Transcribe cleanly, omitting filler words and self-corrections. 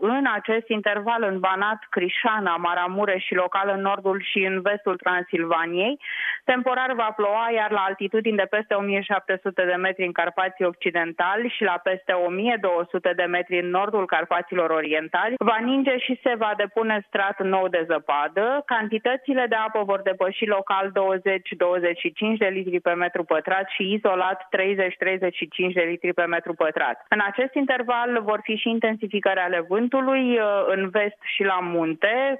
În acest interval, în Banat, Crișana, Maramureș și local în nordul și în vestul Transilvaniei, temporar va ploua, iar la altitudini de peste 1700 de metri în Carpații Occidentali și la peste 1200 de metri în nordul Carpaților Orientali, va ninge și se va depune strat nou de zăpadă. Cantitățile de apă vor depăși local 20-25 de litri pe metru pătrat și izolat 30-35 de litri pe metru pătrat. În acest interval vor fi și intensificări ale vântului în vest și la munte,